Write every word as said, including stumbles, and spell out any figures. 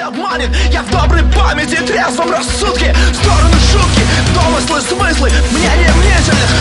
обманет. Я в доброй памяти, трезвом рассудке. В сторону шутки, домыслы, смыслы, мнения мнительных.